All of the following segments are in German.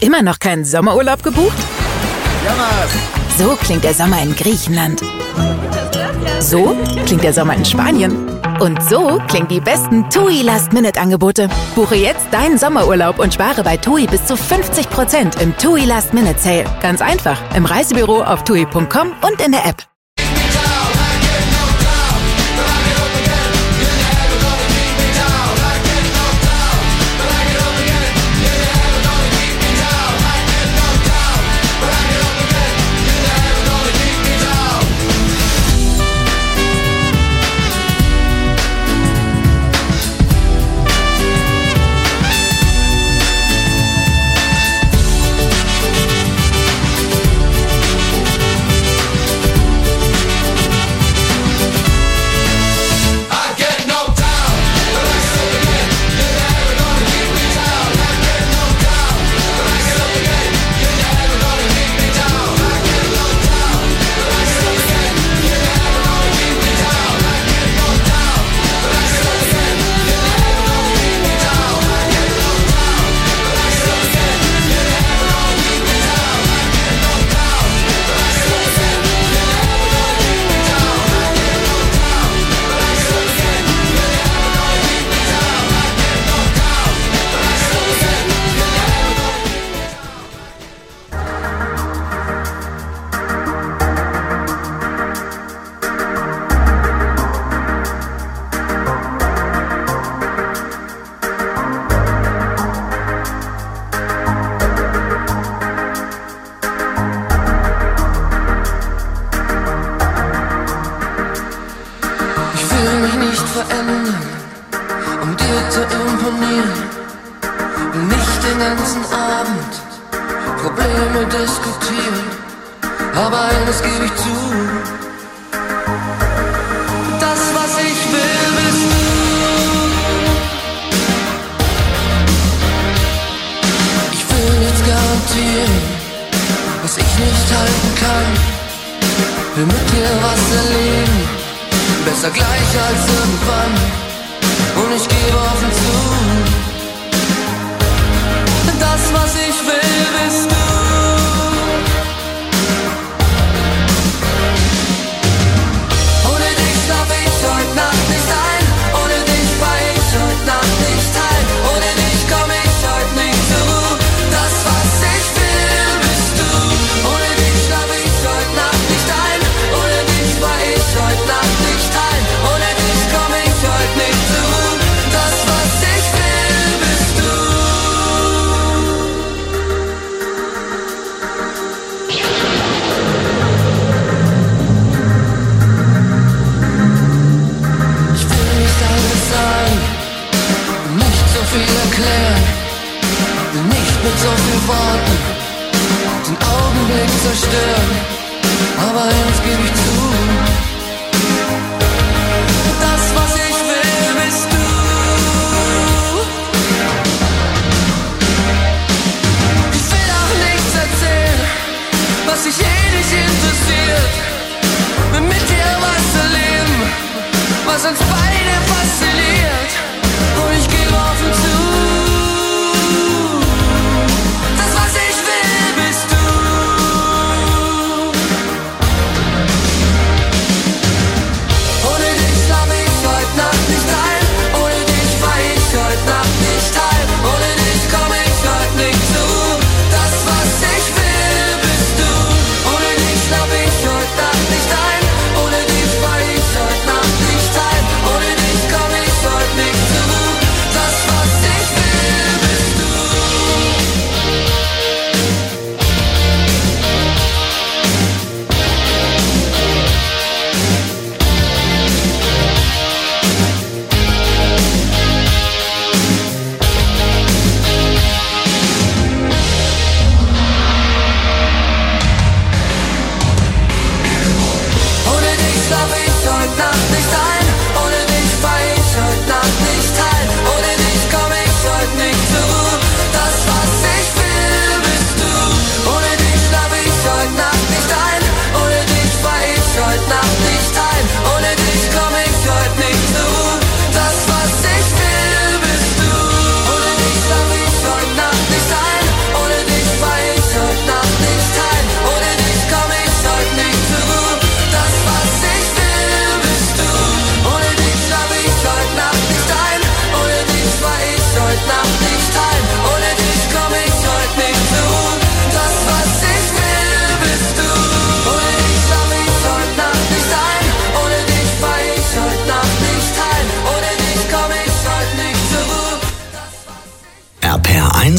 Immer noch keinen Sommerurlaub gebucht? So klingt der Sommer in Griechenland. So klingt der Sommer in Spanien. Und so klingen die besten TUI Last-Minute-Angebote. Buche jetzt deinen Sommerurlaub und spare bei TUI bis zu 50% im TUI Last-Minute-Sale. Ganz einfach, im Reisebüro, auf TUI.com und in der App.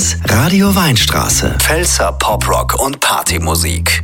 ist Radio Weinstraße. Pfälzer Poprock und Partymusik.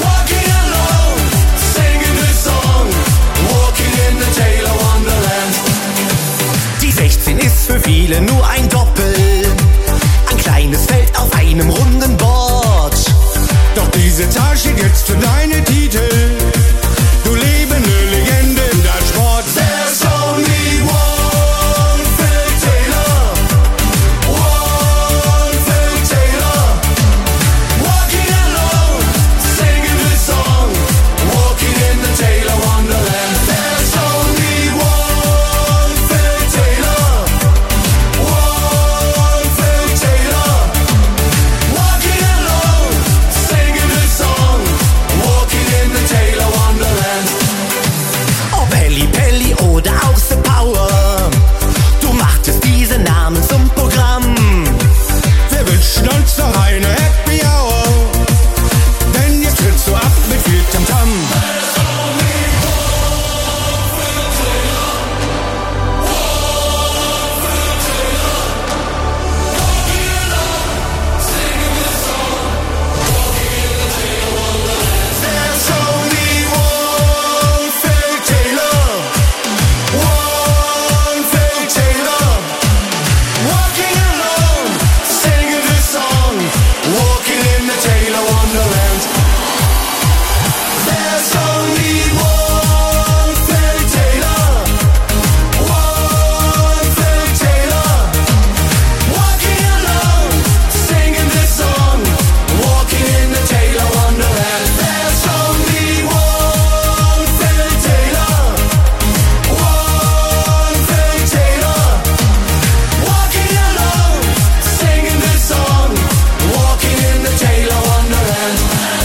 Taylor Wonderland. viele nur ein Doppel. Ein kleines Feld auf einem runden Board. Doch diese Zahl steht jetzt für deine Titel. Du lebende Legende in deinem Sport. There's only one Phil Taylor. One Phil Taylor. Walking alone, singing this song. Walking in the Taylor Wonderland. There's only one Phil Taylor. One Phil Taylor. Walking alone, singing this song. Walking in the Taylor Wonderland. Ob Helly Pelli oder auch The Power, du machtest diese Namen zum Programm. Wir wünschen uns noch eine Happy Hour, denn jetzt trittst du ab mit viel Tamtam. There's only one Phil Taylor. One Phil Taylor. Walking alone, singing this song. Walking in the Taylor Wonderland. There's only one Phil Taylor. One Phil Taylor. Walking alone, singing this song. Walking in the Taylor Wonderland. There's only one Phil Taylor. One Phil Taylor. Walking alone, singing this song. Walking in the Taylor Wonderland.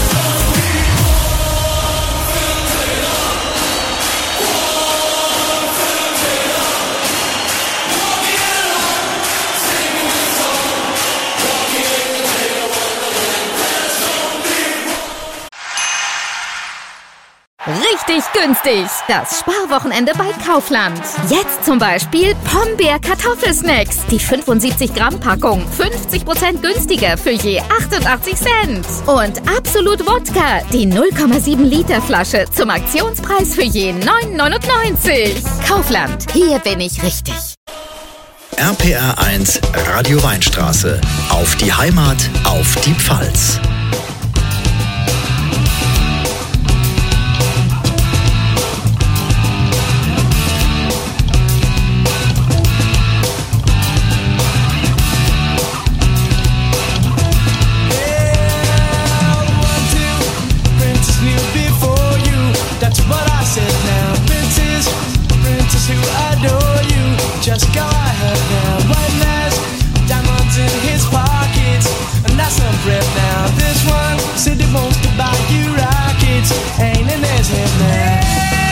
Richtig günstig. Das Sparwochenende bei Kaufland. Jetzt zum Beispiel Pombeer Kartoffelsnacks. Die 75 Gramm Packung 50% günstiger für je 88 Cent. Und Absolut Wodka. Die 0,7 Liter Flasche zum Aktionspreis für je 9,99. Kaufland. Hier bin ich richtig. RPR 1 Radio Weinstraße. Auf die Heimat, auf die Pfalz. Princess kneel before you. That's what I said now. Princess who adore you. Just go ahead now. One last diamonds in his pockets, and that's some bread now. This one said he wants to buy you rockets. Ain't in his head now.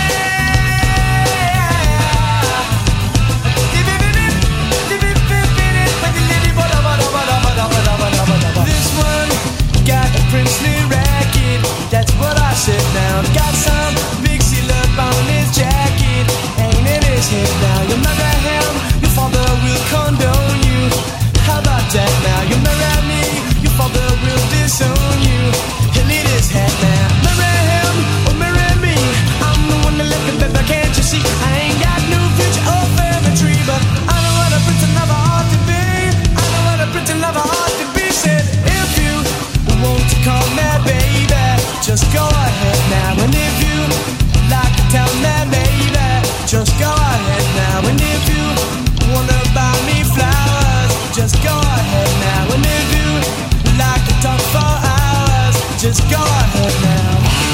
This one got a princely racket. That's what I said now. Got some big seal up on his jacket. Ain't in his head now. You marry him, your father will condone you. How about that now? You marry me, your father will disown you. He'll eat his head now. Marry him or marry me. I'm the one that left him, baby, can't you see? I ain't got no future or family tree, but I know what a prince never ought to be. I know what a prince never ought to be. Said if you want to call me baby, just go ahead now. And if you like to tell me baby, just go ahead now. And if you wanna buy me flowers, just go ahead now. And if you like to talk for hours, just go ahead now.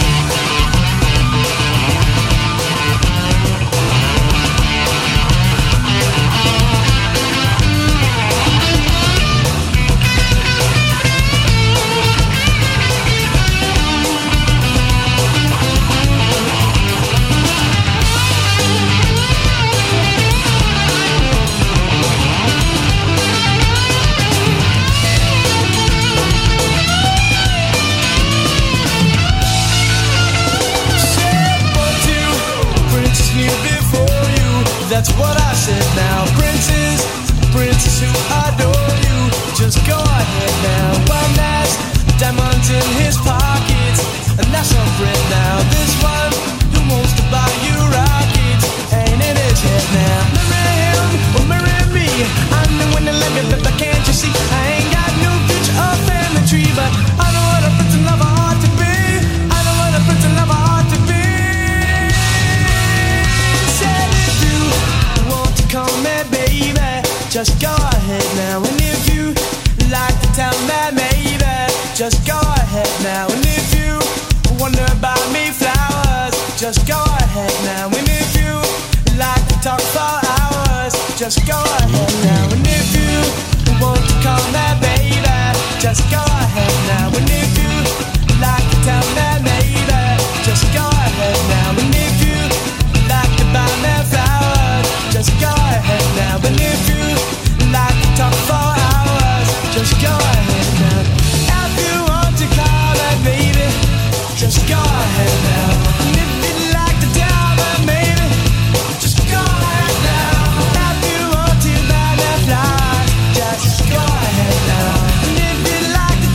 That's what I said now. Princess who adore you. Just go ahead now. One last diamonds in his pockets, and that's some bread now. This one who wants to buy you rockets. Ain't in his head now. Marry him or marry me. just go ahead now. And if you like to tell me maybe, just go ahead now. And if you wonder about me flowers, just go ahead now. And if you like to talk for hours, just go ahead now. And if you want to call me baby, just go ahead now. And if you like to tell me maybe, just go ahead now. And if you like to buy me flowers, just go ahead now. And if you like to talk for hours, just go ahead now. If you want to call me baby, just go ahead now. And if you'd like to tell me maybe, just go ahead now. If you want to buy me flowers, just go ahead now. And if you'd like to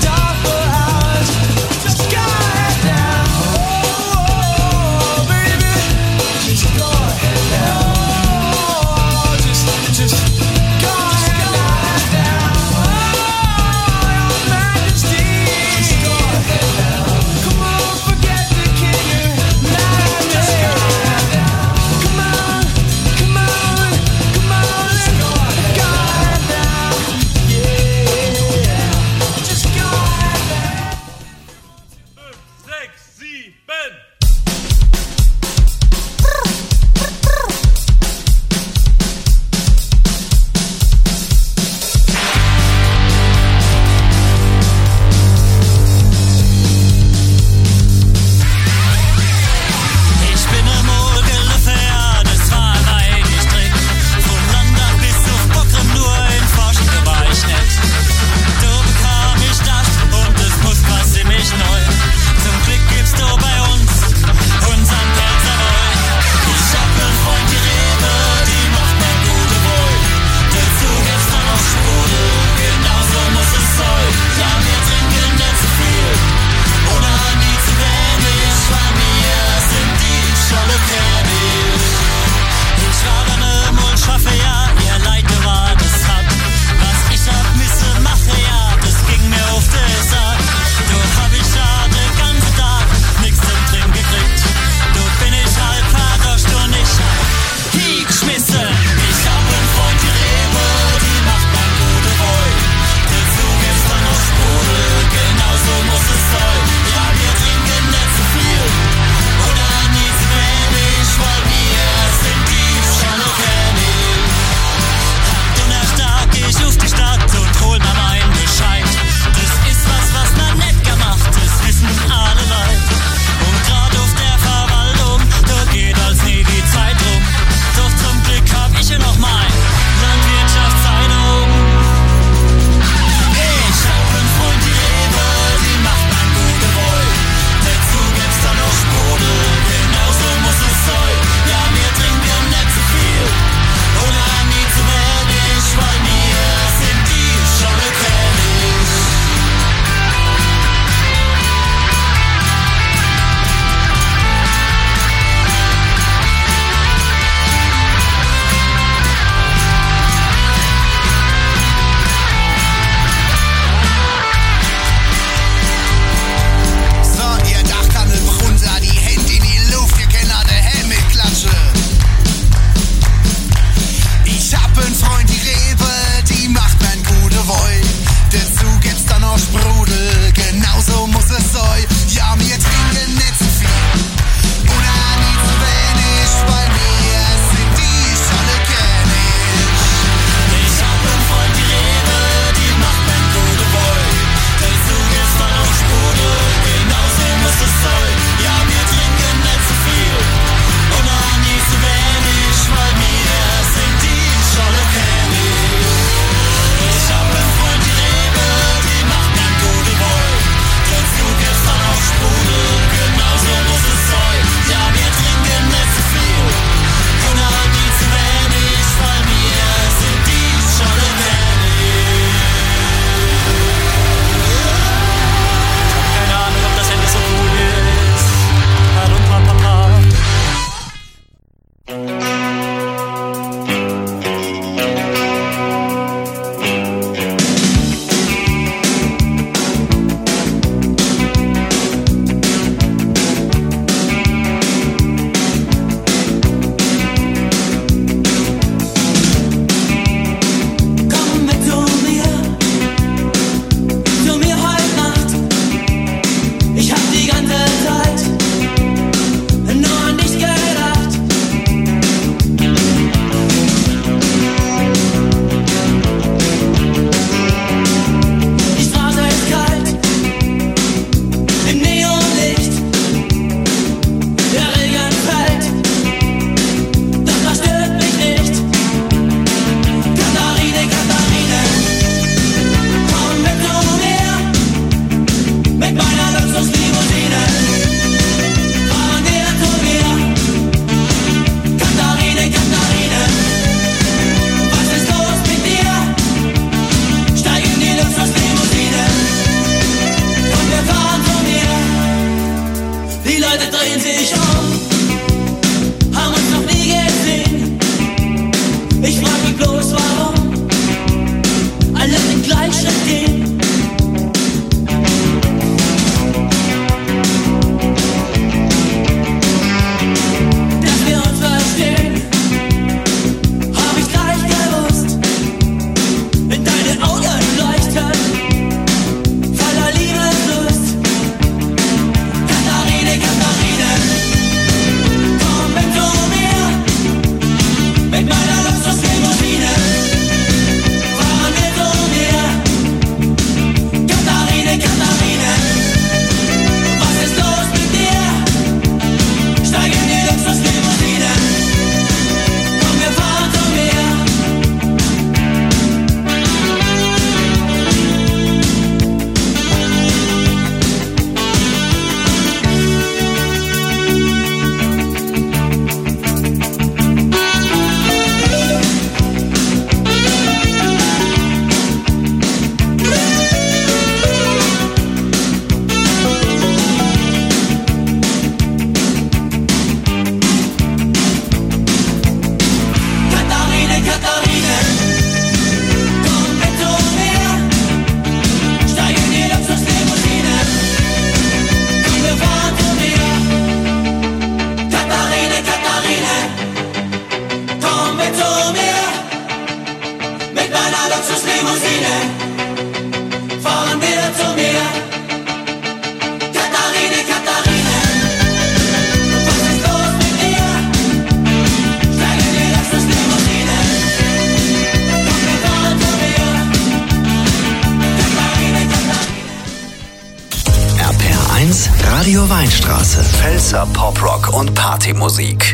Luxuslimousine, fahren wir zu mir. Katharine, Katharine, was ist los mit dir? Steig in die Luxuslimousine, komm, wir fahren zu mir. Katharine, Katharine. RPR1 Radio Weinstraße. Pfälzer Poprock und Partymusik.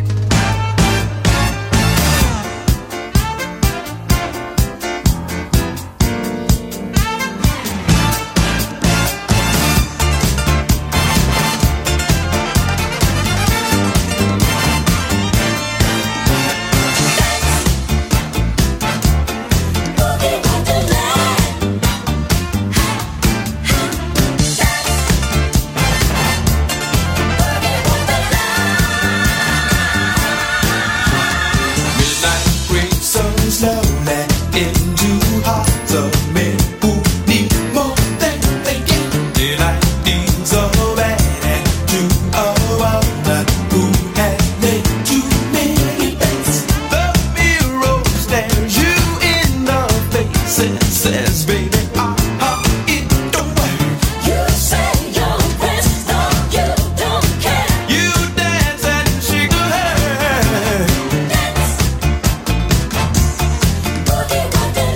Boogie,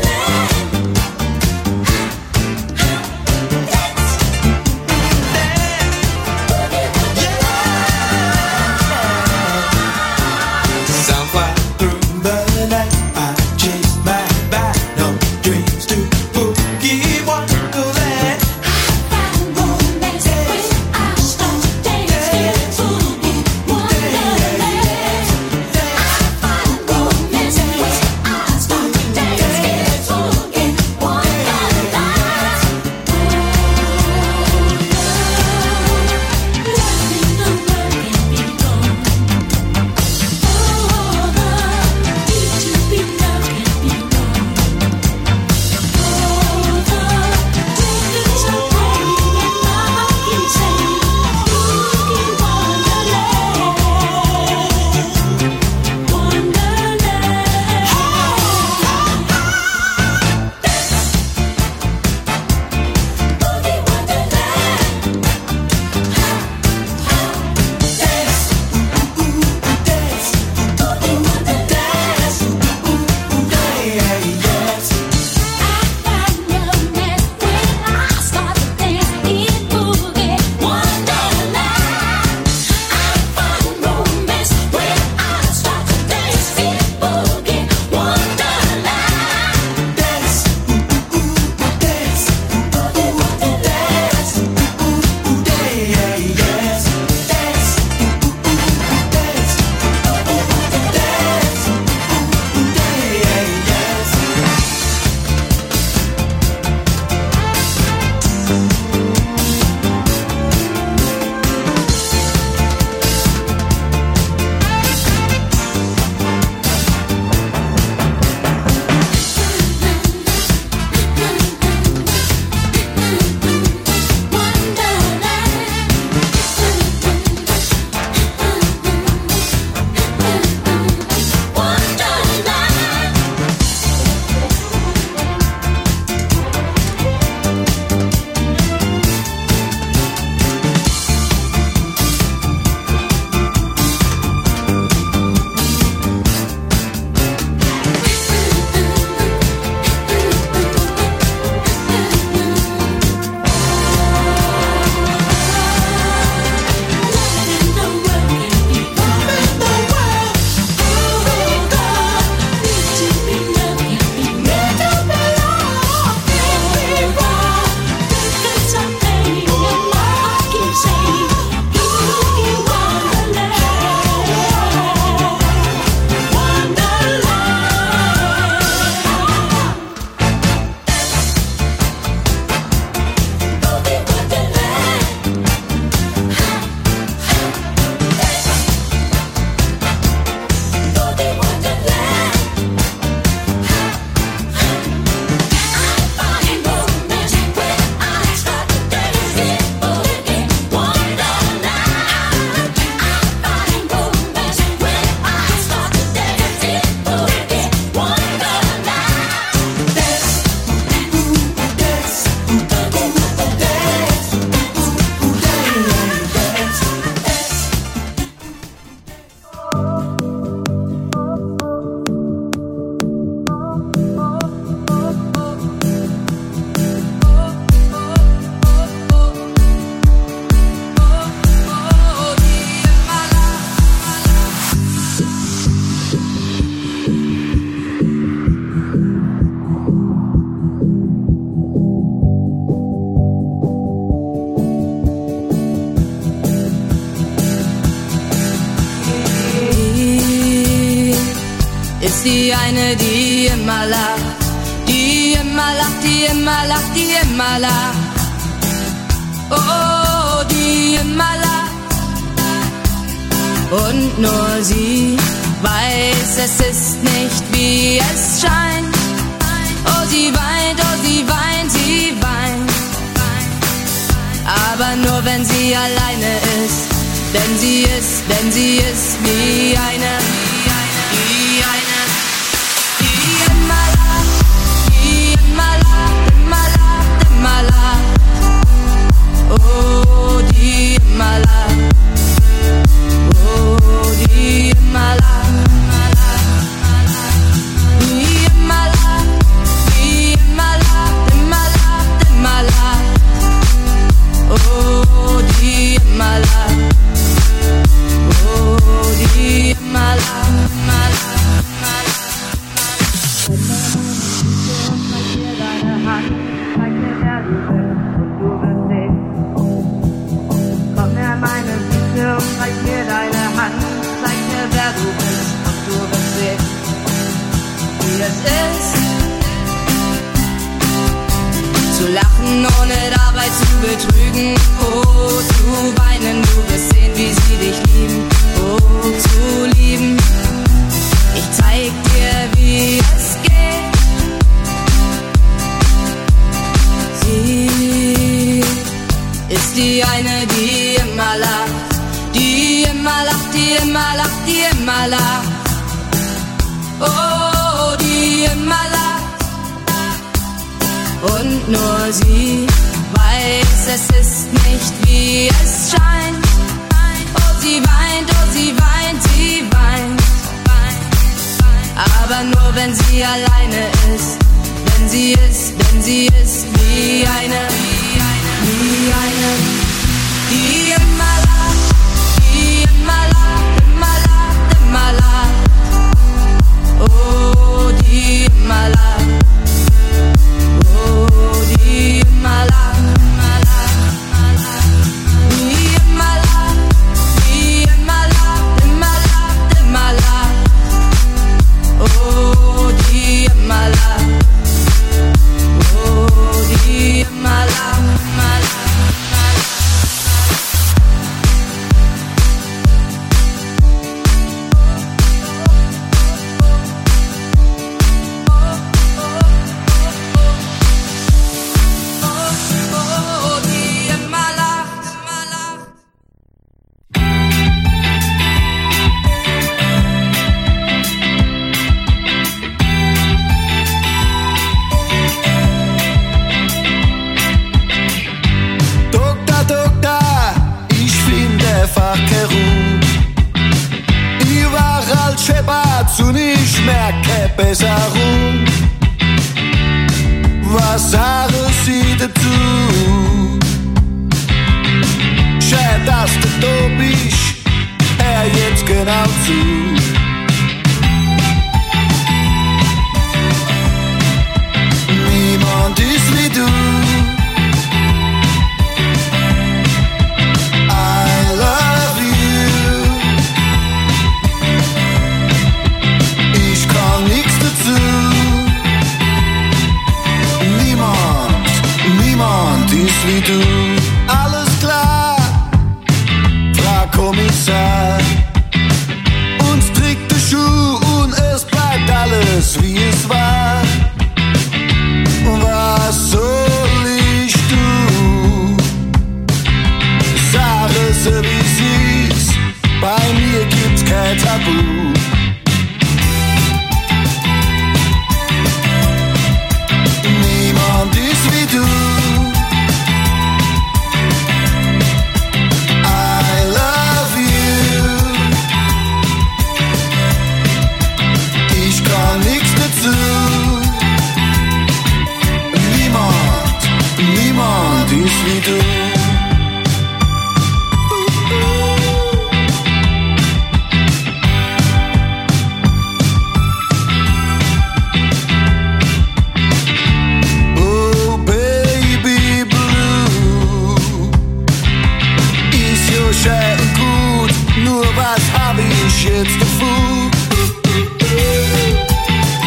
eine, die immer lacht. Die immer lacht, die immer lacht, die immer lacht. Oh, die immer lacht. Und nur sie weiß, es ist nicht wie es scheint. Oh, sie weint, sie weint. Aber nur wenn sie alleine ist. Denn sie ist wie eine, die immer lacht, die immer lacht, immer lacht, immer lacht. Oh, die immer lacht. Oh, die immer lacht, immer lacht, die immer lacht, die immer lacht, immer lacht, immer lacht. Oh, die immer lacht. Oh, die immer lacht, immer lacht, immer lacht. Zeig mir deine Hand, zeig mir, wer du bist und du wirst sehen. Komm her, meine Süße, und zeig mir deine Hand, zeig mir, wer du bist und du wirst sehen, wie es ist, zu lachen, ohne dabei zu betrügen. Oh, zu weinen, du wirst sehen, wie sie dich lieben. Oh, zu lieben, ich zeig dir, wie es geht. Sie ist die eine, die immer lacht. Die immer lacht, die immer lacht, die immer lacht. Oh, die immer lacht. Und nur sie weiß, es ist nicht wie es scheint. Oh, sie weint, sie weint. Aber nur wenn sie alleine ist. Denn sie ist wie eine, die immer lacht, die immer lacht, immer lacht, immer lacht. Oh, die immer lacht. Oh, die immer lacht, immer lacht, immer lacht. Die immer lacht, die immer lacht, immer lacht, immer lacht. Oh, die immer lacht. Oh, die immer lacht, immer lacht, immer lacht. Und ich merke Besserung. Was sagen Sie dazu? Schön, dass du da bist, hör jetzt genau zu. Niemand ist wie du. Wie du, alles klar, Frau Kommissar. Uns trägt der Schuh und es bleibt alles wie es war. Was soll ich tun? Sag es wie sie ist, bei mir gibt's kein Tabu. Niemand ist wie du. Niemand ist wie du. Oh Baby Blue, ist ja schön und gut, nur was hab ich jetzt davon?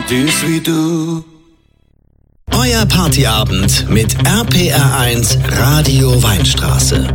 und ist wie du. Euer Partyabend mit RPR1 Radio Weinstraße.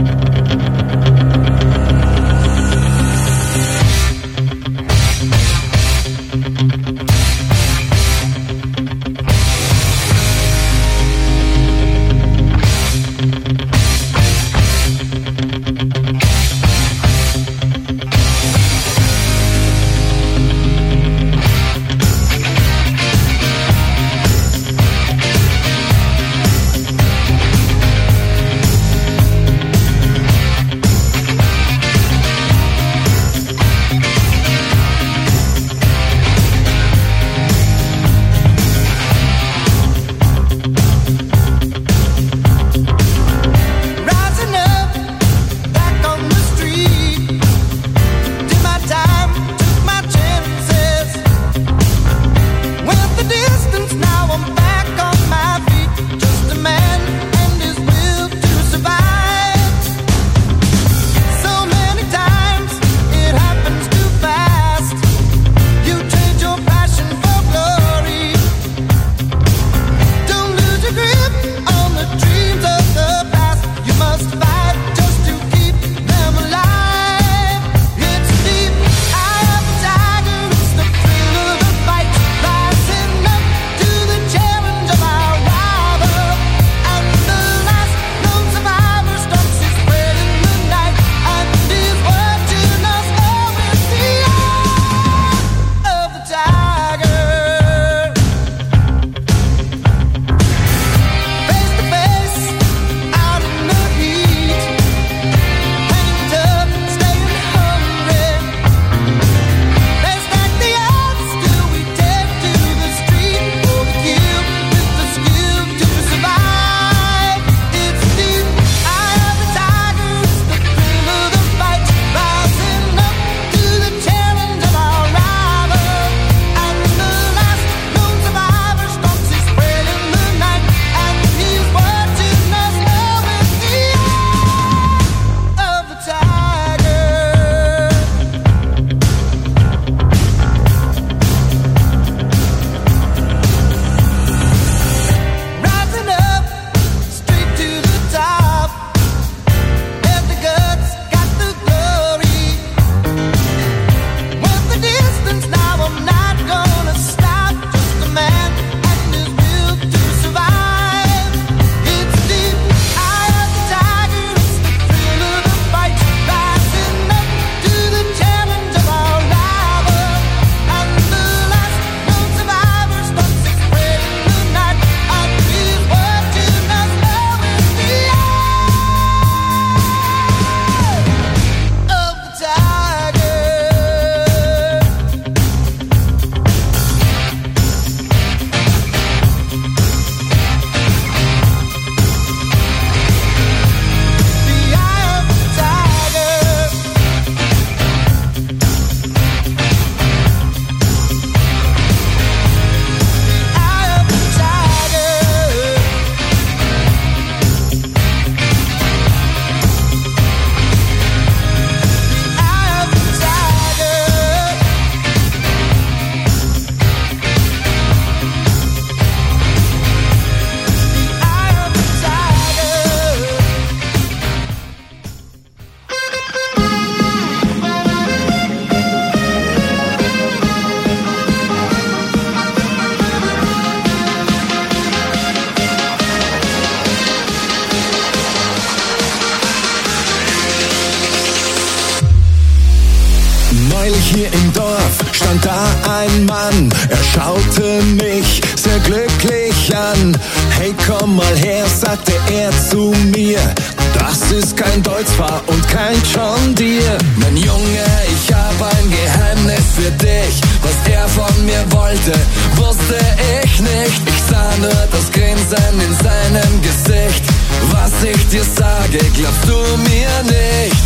Hier im Dorf stand da ein Mann, er schaute mich sehr glücklich an. Hey, komm mal her, sagte er zu mir, das ist kein Deutz-Fahr und kein John Deere. Mein Junge, ich hab ein Geheimnis für dich, was er von mir wollte, wusste ich nicht. Ich sah nur das Grinsen in seinem Gesicht, was ich dir sage, glaubst du mir nicht.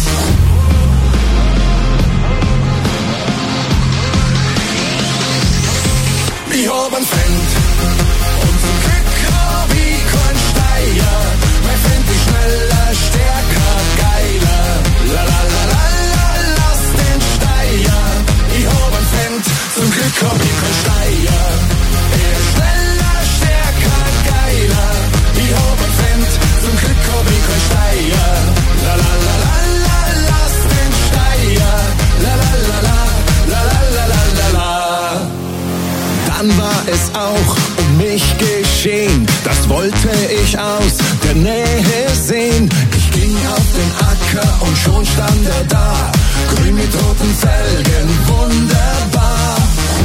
Ich hab einen Freund und zum Glück hab ich keinen Steier. Mein Freund ist schneller, stärker, geiler. La la la la la, lass den Steier. Ich hab einen Freund, zum Glück hab ich keinen Steier. wollte ich aus der Nähe sehen. Ich ging auf den Acker und schon stand er da, grün mit roten Felgen, wunderbar.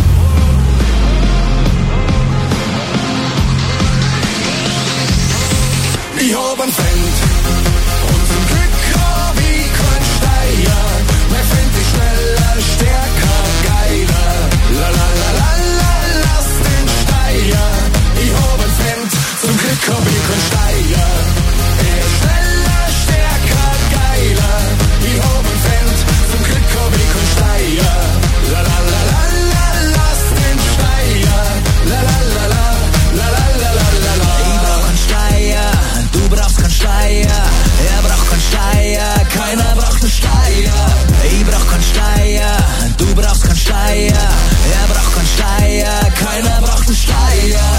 Ich hab ein Fend und zum Glück hab ich kein Steier. Mein Fend ist schneller, stärker, geiler. La la la la la, lass den Steier. Ich hab ein Fend, zum Glück hab ich kein Steier. Er ist schneller, stärker, geiler. Ich hab ein Fend, zum Glück hab ich kein Steier. La la la la la, lass den Steier. La la la la, la la la la la la. Ich brauch ein Steier. Du brauchst keinen Steier, er braucht keinen Steier, keiner braucht einen Steier. Ich brauch keinen Steier, du brauchst keinen Steier, er braucht keinen Steier, keiner braucht einen Steier.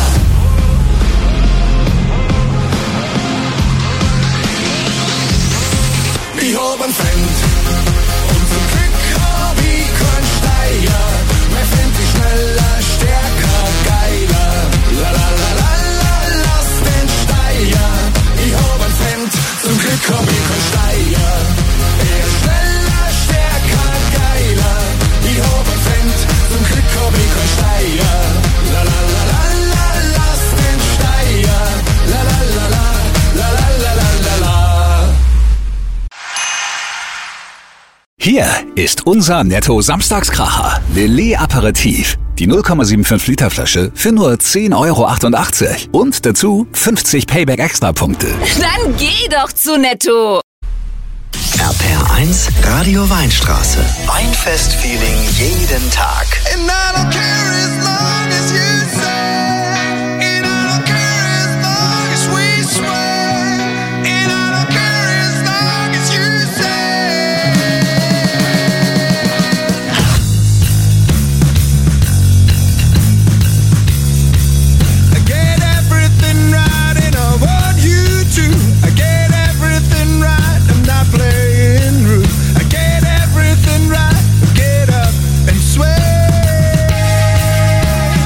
Ich hab ein Fend und zum Glück hab ich keinen Steier. Mein Fend ist schneller, stärker, geiler. La la la la la, lass den Steier. Ich hab ein Fend, zum Glück hab ich kein Steier. Er ist schneller, stärker, geiler. Ich hab ein Fend, zum Glück hab ich kein Steier. La la la la la, lass den Steier. La la la la, la la la la la la. Hier ist unser Netto-Samstagskracher. Lillet Aperitif. Die 0,75 Liter Flasche für nur 10,88 € und dazu 50 Payback-Extra-Punkte. Dann geh doch zu Netto! RPR1 Radio Weinstraße. Weinfest-Feeling jeden Tag. And I don't care as long as you say. And I don't care as long as we swear. And I don't care as long as you say. I get everything right and I want you to. I get everything right, I'm not playing rude. I get everything right, get up and swear.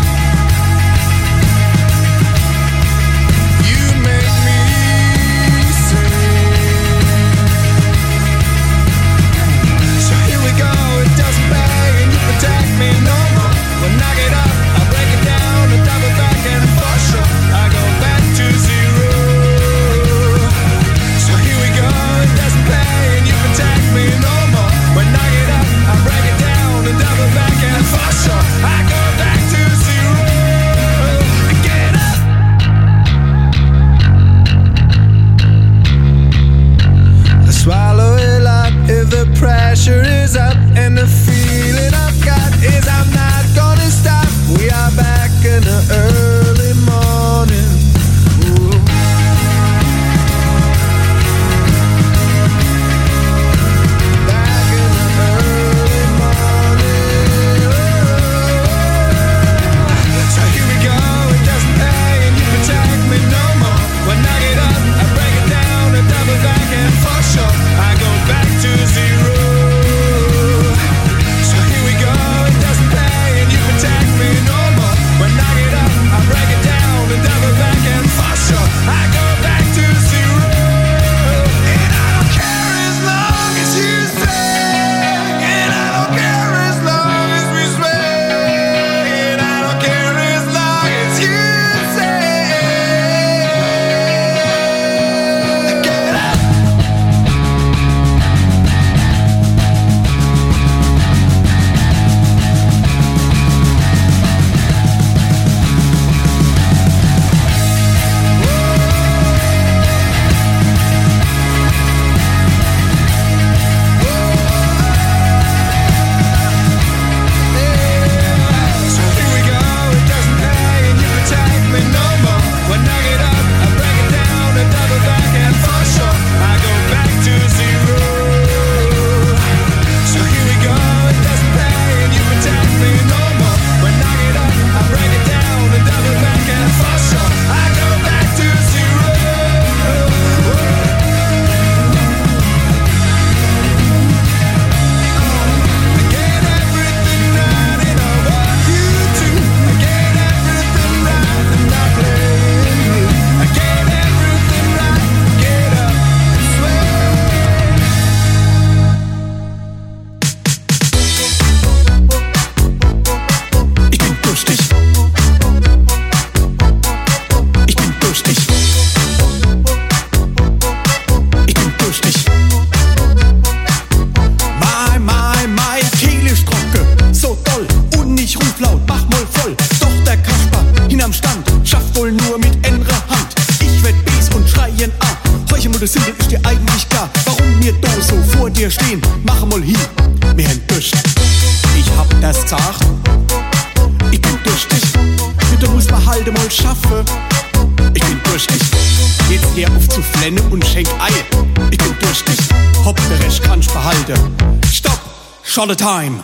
nur das Symbol ist dir eigentlich klar. Warum wir da so vor dir stehen, mach mal hin, wir haben Durst. Ich hab das gesagt, ich bin durstig. Bitte muss man halt mal schaffen. Ich bin durstig. Jetzt hör auf zu flennen und schenk Ei. Ich bin durstig. Hopp, der Rest kannst behalten. Stopp, Scholle Time.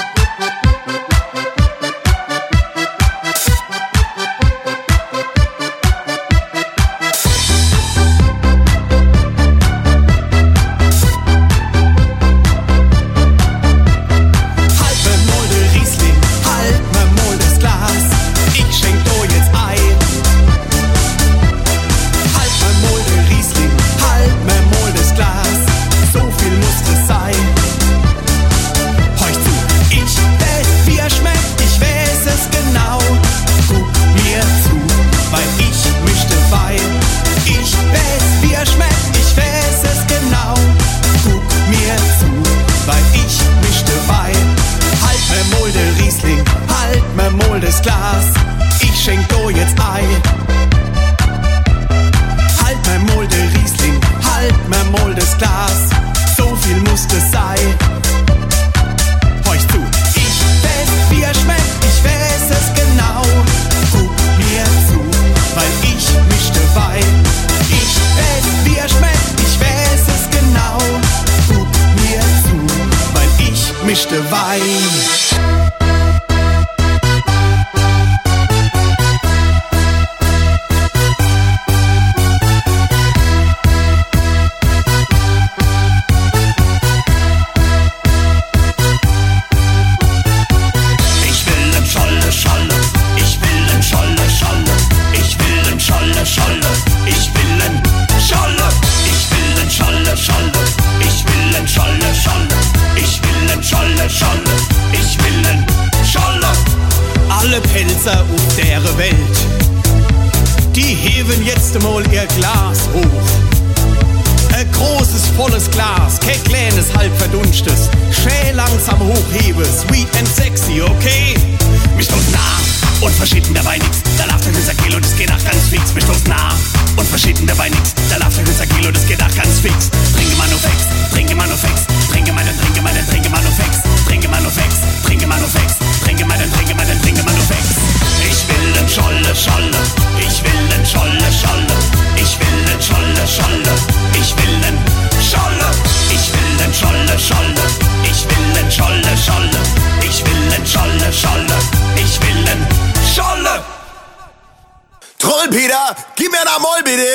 Peter, gib mir da mal bitte.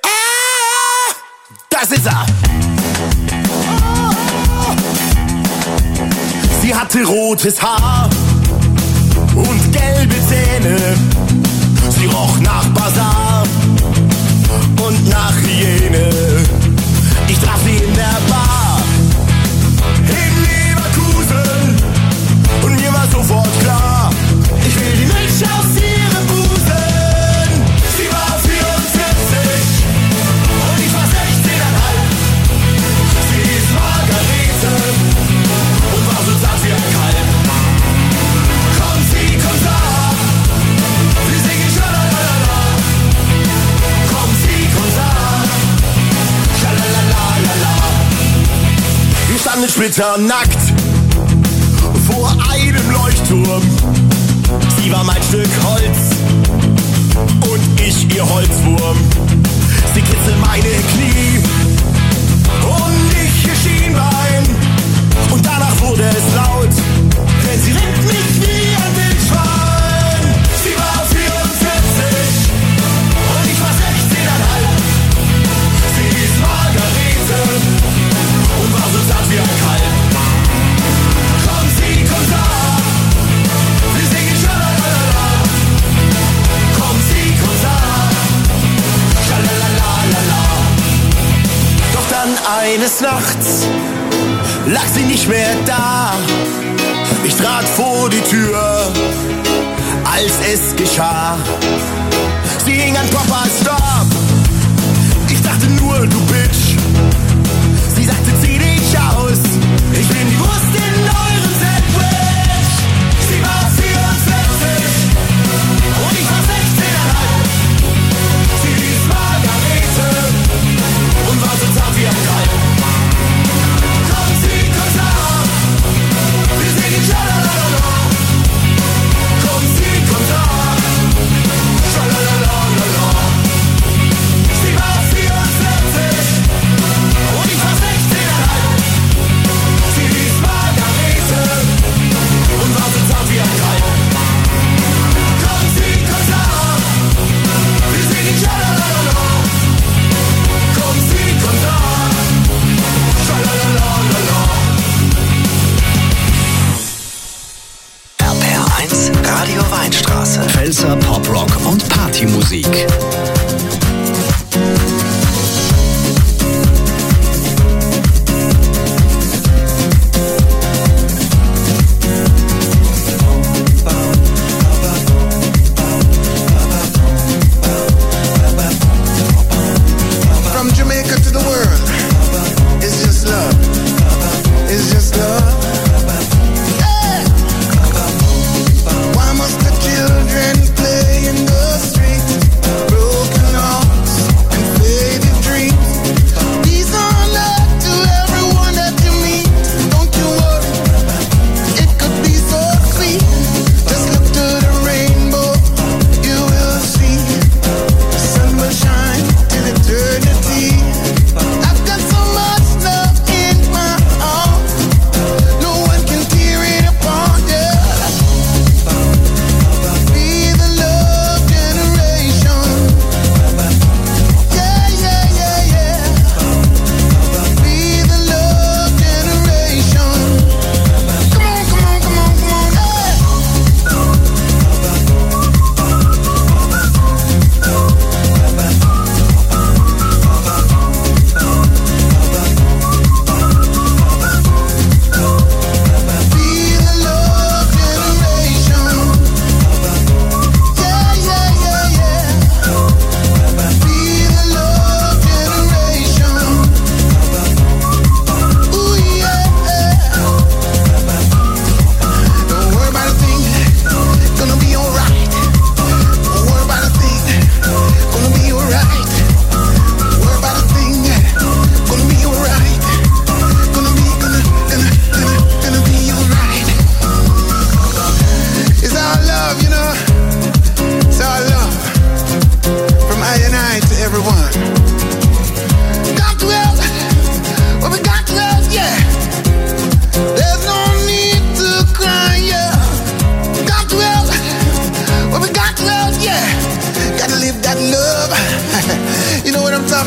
Das ist er. Sie hatte rotes Haar und gelbe Zähne. Sie roch nach Basar und nach Hyäne. Ich traf sie in der Bar in Leverkusen und mir war sofort klar, ich will die Milch aus ihrem Busen. Sie war 44 und ich war 16,5. Sie hieß Margarete und war so satt wie ein Kalb. Komm, sie, komm da, wir singen Schalalala. Komm, sie, komm da, Schalalalala. Wir standen splitternackt vor einem Leuchtturm. Sie war mein Stück Holz und ich ihr Holzwurm. Sie kitzelt meine Knie und ich ihr Schienbein. Und danach wurde es laut, denn sie rennt mich wie ein Wildschwein. Sie war 44 und ich war 16,5. Sie hieß Margarete und war so satt wie ein Kalb. Komm, sie, komm da, wir singen Schalalala. Komm, sie, komm da, Schalalalala. Doch dann eines Nachts lag sie nicht mehr da. Ich trat vor die Tür, als es geschah. Sie hing an Papas Stab. Ich dachte nur, du Bitch. Sie sagte, zieh dich aus. Ich bin die Wurst in eurem Sandwich. Sie war 44 und ich war 16,5. Sie hieß Margarete und war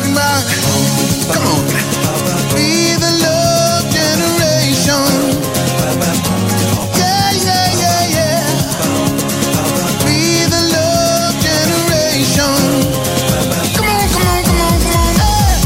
talking about. Come on. Be the love generation. Yeah, yeah, yeah, yeah. Be the love generation. Come on, come on, come on, come on.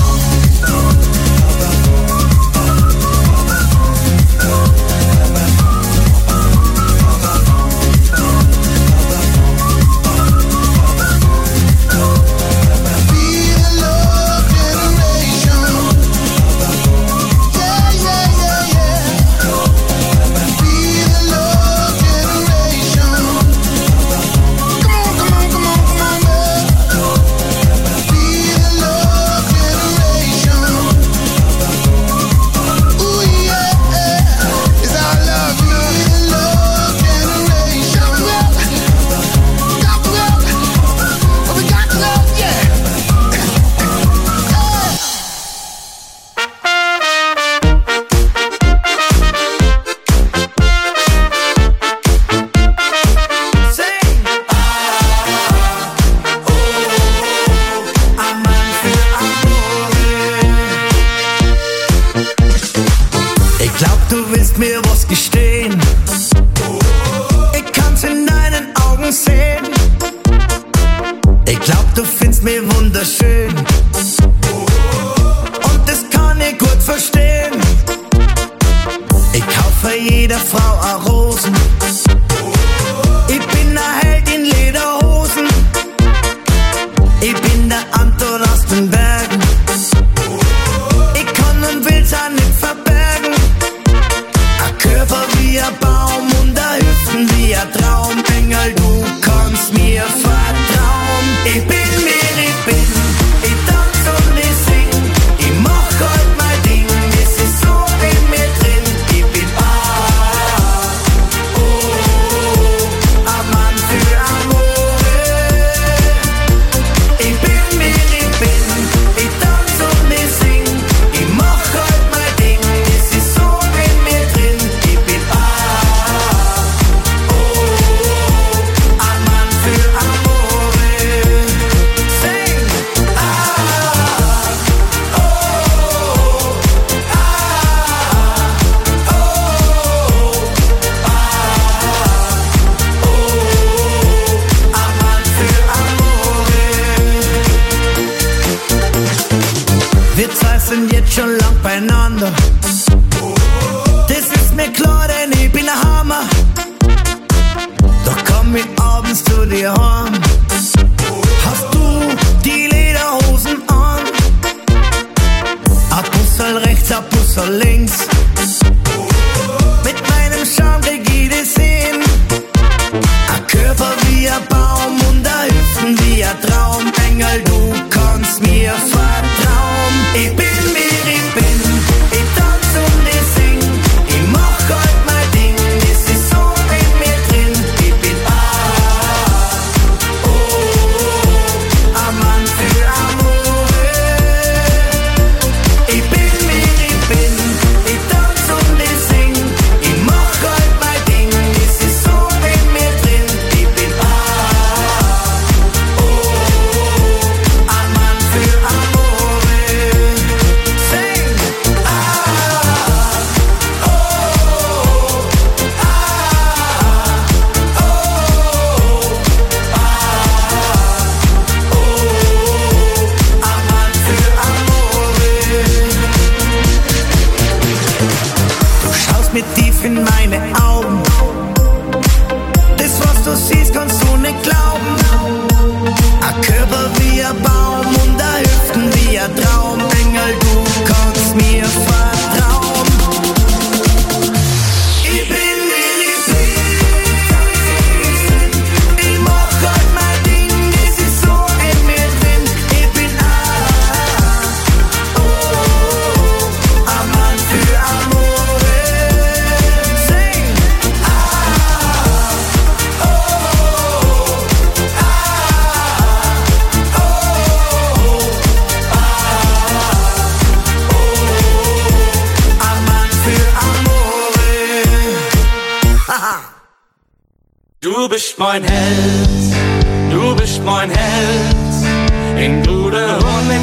Du bist mein Held, du bist mein Held. In gute und in schlechte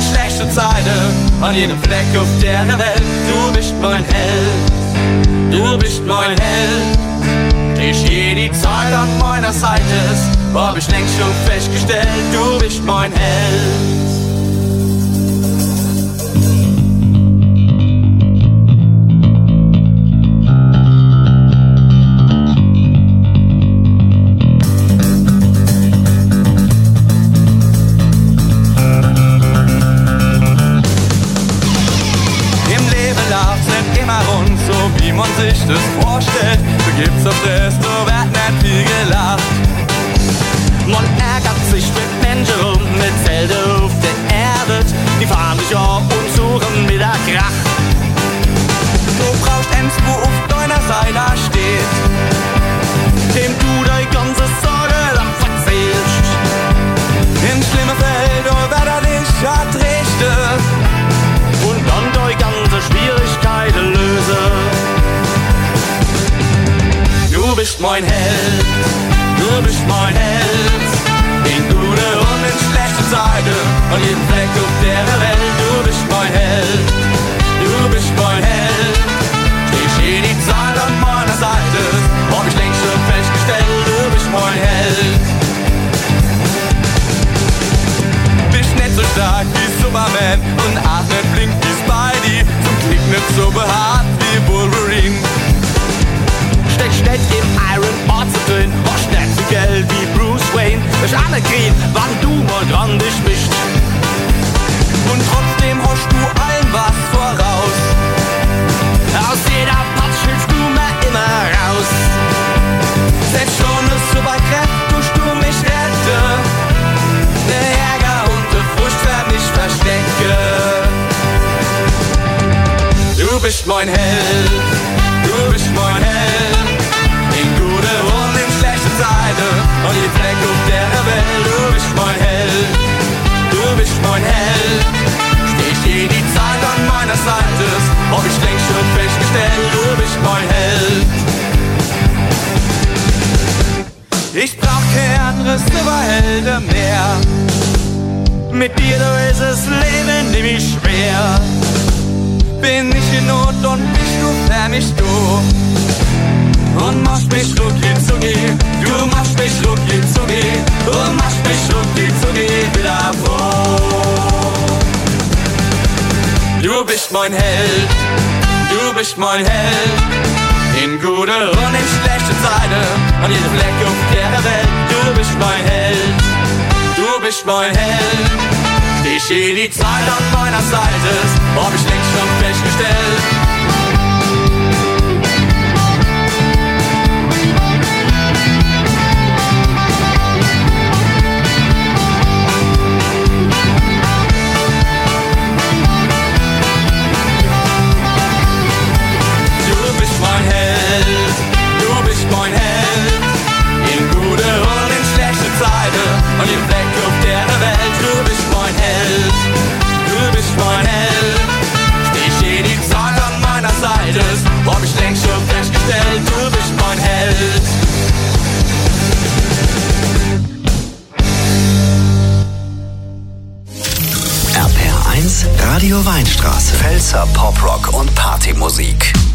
schlechte Zeiten, an jedem Fleck auf der Welt. Du bist mein Held, du bist mein Held. Ich je die Zeit an meiner Seite ist, hab ich längst schon festgestellt, du bist mein Held. Wie man sich das vorstellt, da gibt's auf das, da wird nicht viel gelacht. Man ärgert sich mit Menschen rum, mit Zelte auf der Erde, die fahren sich ab und suchen mit der Krach. Du brauchst eins, wo auf deiner Seite steht, dem du deine ganze Sorge dann verzählst. In schlimmer Feld, da wird er dich ertrichten und dann deine ganze Schwierigkeiten lösen. Du bist mein Held, du bist mein Held, in gute und in schlechte Zeiten, an jedem Fleck auf der Welt. Du bist mein Held, du bist mein Held, ich eh die Zeit an meiner Seite, hab ich längst schon festgestellt, du bist mein Held. Bist nicht so stark wie Superman und auch nicht flink wie Spidey, zum Glück nicht so behaart wie Wolverine. Steckst nicht im Iron Man drin, hast nicht so Geld wie Bruce Wayne. Ich anerkenne, wann du mal dran dich bist. Und trotzdem hast du allen was voraus. Aus jeder Patsch hilfst du mir immer raus. Selbst schon eine Superkraft tust du mich retten. Der Ärger und der Frust werden mich verstecken. Du bist mein Held, du bist mein Held, in gute und in schlechte Zeiten, an jedem Fleck auf der Welt. Du bist mein Held, du bist mein Held, stehst je die Zeit an meiner Seite, hab ich längst schon festgestellt, du bist mein Held. Ich brauch kein anderes Superhelden mehr, mit dir du ist das Leben nämlich schwer. Bin ich in Not und bist du für mich du und machst mich rucki zucki, du machst mich rucki zucki und machst mich rucki zucki wieder froh. Du bist mein Held, du bist mein Held, in gute und in schlechte Zeiten, an jedem Fleck auf der Welt. Du bist mein Held, du bist mein Held, ich eh die Zeit an meiner Seite, hab ich längst schon festgestellt. Du bist mein Held, du bist mein Held, in gute und in schlechte Zeiten, an jedem Fleck auf der Welt. Du bist mein Held, du bist mein Held, steh je die Zeit an meiner Seite, hab ich längst schon festgestellt, du bist mein Held. RPR 1 Radio Weinstraße. Pfälzer Poprock und Partymusik.